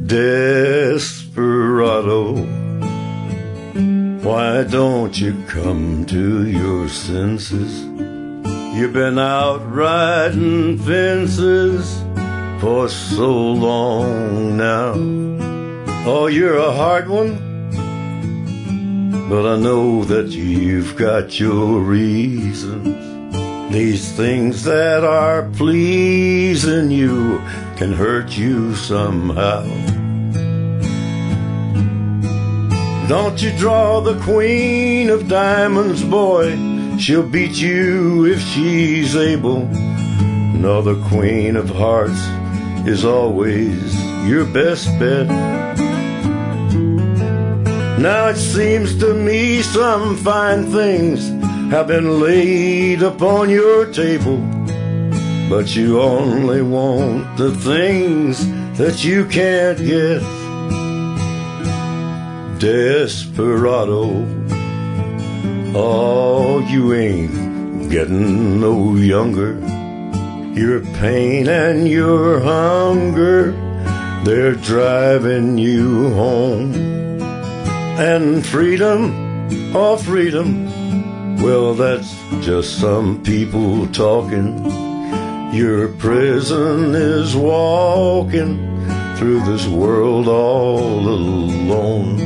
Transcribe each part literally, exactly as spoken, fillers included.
Desperado, why don't you come to your senses? You've been out riding fences for so long now. Oh, you're a hard one, but I know that you've got your reasons. These things that are pleasing you can hurt you somehow. Don't you draw the queen of diamonds, boy. She'll beat you if she's able. No, the queen of hearts is always your best bet. Now it seems to me some fine things have been laid upon your table, but you only want the things that you can't get. Desperado, oh, you ain't getting no younger. Your pain and your hunger, they're driving you home. And freedom, oh freedom, well, that's just some people talking. Your prison is walking through this world all alone.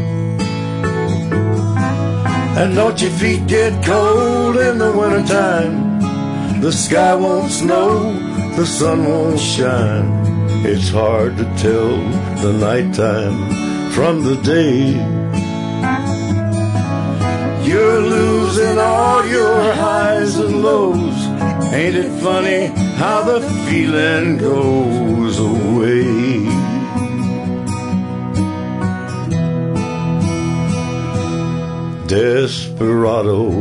And don't your feet get cold in the wintertime? The sky won't snow, the sun won't shine. It's hard to tell the nighttime from the day. You're losing all your highs and lows. Ain't it funny how the feeling goes away? Desperado,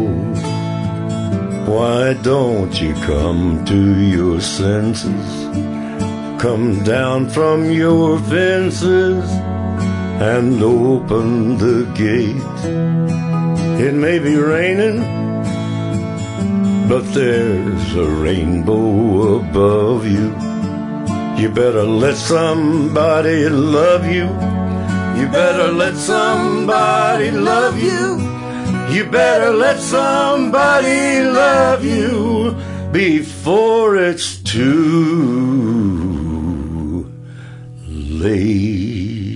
why don't you come to your senses? Come down from your fences and open the gate. It may be raining, but there's a rainbow above you. You better let somebody love you. You better let somebody love you. You better let somebody love you before it's too late.